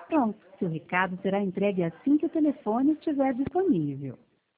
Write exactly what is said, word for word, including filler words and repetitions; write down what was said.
Pronto, seu recado será entregue assim que o telefone estiver disponível.